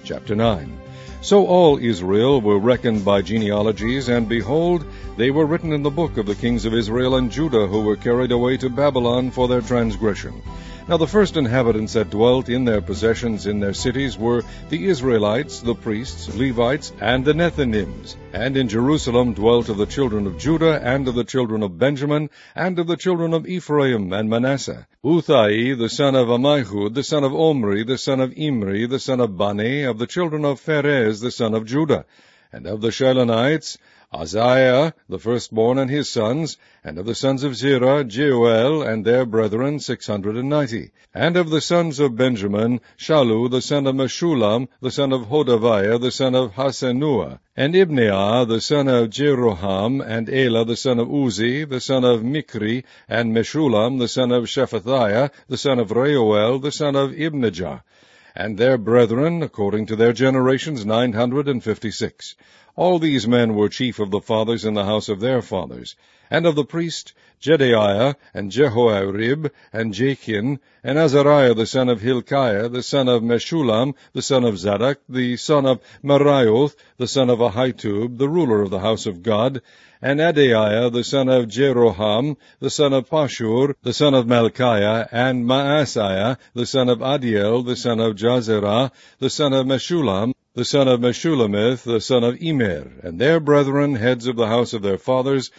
Chapter 9. So all Israel were reckoned by genealogies, and behold, they were written in the book of the kings of Israel and Judah, who were carried away to Babylon for their transgression. Now the first inhabitants that dwelt in their possessions in their cities were the Israelites, the priests, Levites, and the Nethinims. And in Jerusalem dwelt of the children of Judah, and of the children of Benjamin, and of the children of Ephraim and Manasseh, Uthai the son of Ammihud, the son of Omri, the son of Imri, the son of Bani, of the children of Pharez, the son of Judah. And of the Shilonites, Uzziah the firstborn and his sons, and of the sons of Zerah, Jeuel and their brethren 690. And of the sons of Benjamin, Shalu the son of Meshullam, the son of Hodaviah, the son of Hasenuah, and Ibneah the son of Jeroham, and Elah the son of Uzi, the son of Mikri, and Meshullam the son of Shephathiah, the son of Reuel, the son of Ibnijah, and their brethren, according to their generations, 956. All these men were chief of the fathers in the house of their fathers. And of the priest, Jedaiah, and Jehoiarib, and Jachin, and Azariah the son of Hilkiah, the son of Meshullam, the son of Zadok, the son of Merioth, the son of Ahitub, the ruler of the house of God, and Adaiah the son of Jeroham, the son of Pashur, the son of Malchiah, and Maaseiah, the son of Adiel, the son of Jazerah, the son of Meshullam, the son of Meshulamith, the son of Immer, and their brethren, heads of the house of their fathers,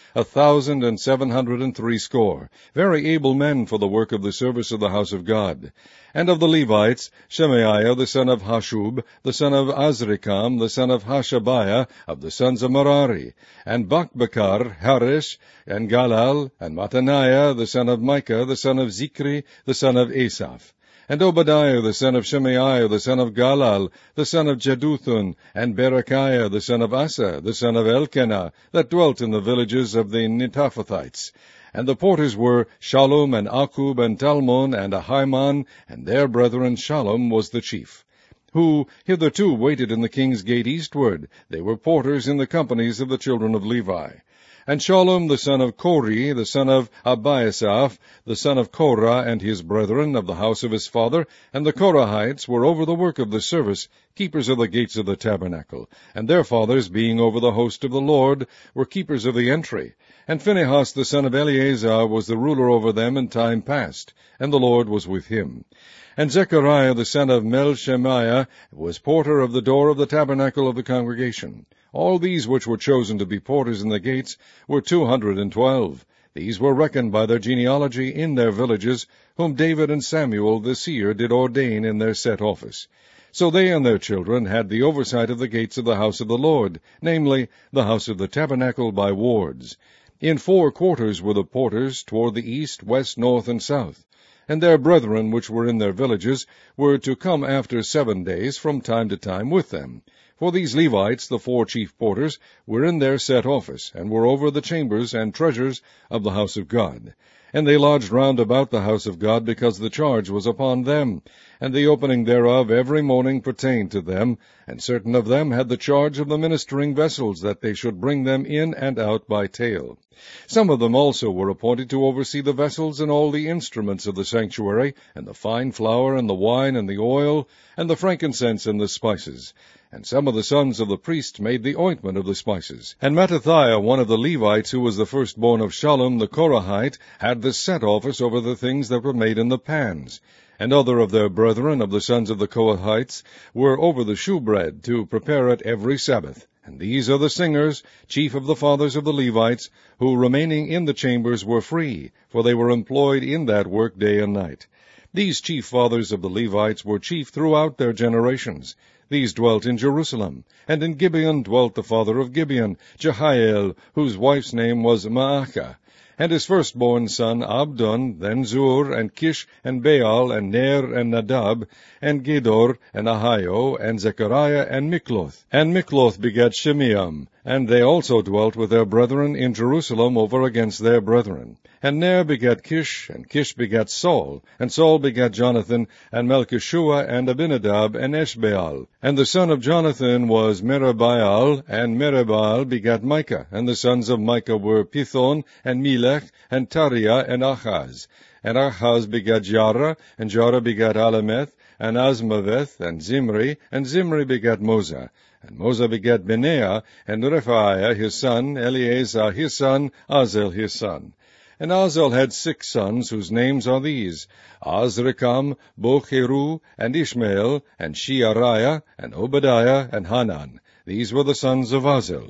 1,760, very able men for the work of the service of the house of God. And of the Levites, Shemaiah the son of Hashub, the son of Azrikam, the son of Hashabiah, of the sons of Merari, and Bakbakar, Harish, and Galal, and Mattaniah the son of Micah, the son of Zikri, the son of Asaph. And Obadiah the son of Shemaiah, the son of Galal, the son of Jeduthun, and Berechiah the son of Asa, the son of Elkanah, that dwelt in the villages of the Netophathites. And the porters were Shallum, and Akub, and Talmon, and Ahiman, and their brethren Shallum was the chief, who hitherto waited in the king's gate eastward. They were porters in the companies of the children of Levi. And Shallum the son of Kori, the son of Abiasaph, the son of Korah, and his brethren of the house of his father, and the Korahites were over the work of the service, keepers of the gates of the tabernacle, and their fathers, being over the host of the Lord, were keepers of the entry. And Phinehas the son of Eleazar was the ruler over them in time past, and the Lord was with him. And Zechariah the son of Melshemiah was porter of the door of the tabernacle of the congregation. All these which were chosen to be porters in the gates were 212. These were reckoned by their genealogy in their villages, whom David and Samuel the seer did ordain in their set office. So they and their children had the oversight of the gates of the house of the Lord, namely, the house of the tabernacle by wards. In 4 quarters were the porters, toward the east, west, north, and south. And their brethren which were in their villages were to come after 7 days from time to time with them. For these Levites, the 4 chief porters, were in their set office, and were over the chambers and treasures of the house of God. And they lodged round about the house of God, because the charge was upon them, and the opening thereof every morning pertained to them, and certain of them had the charge of the ministering vessels, that they should bring them in and out by tale. Some of them also were appointed to oversee the vessels and all the instruments of the sanctuary, and the fine flour, and the wine, and the oil, and the frankincense, and the spices. And some of the sons of the priest made the ointment of the spices. And Mattithiah, one of the Levites, who was the firstborn of Shallum the Korahite, had the set office over the things that were made in the pans. And other of their brethren of the sons of the Kohathites were over the shewbread, to prepare it every Sabbath. And these are the singers, chief of the fathers of the Levites, who remaining in the chambers were free, for they were employed in that work day and night. These chief fathers of the Levites were chief throughout their generations. These dwelt in Jerusalem, and in Gibeon dwelt the father of Gibeon, Jehiel, whose wife's name was Maachah, and his firstborn son Abdon, then Zur, and Kish, and Baal, and Ner, and Nadab, and Gedor, and Ahio, and Zechariah, and Mikloth. And Mikloth begat Shimeam, and they also dwelt with their brethren in Jerusalem over against their brethren. And Ner begat Kish, and Kish begat Saul, and Saul begat Jonathan, and Melchishua, and Abinadab, and Eshbaal. And the son of Jonathan was Merabaal, and Merabaal begat Micah, and the sons of Micah were Pithon, and Melech, and Tariah, and Achaz. And Achaz begat Jarah, and Jarah begat Alameth, and Azmaveth, and Zimri begat Moza. And Moza begat Benaiah, and Rephaiah his son, Eleazar his son, Azel his son. And Azel had 6 sons, whose names are these: Azrikam, Bocheru, and Ishmael, and Sheariah, and Obadiah, and Hanan. These were the sons of Azel.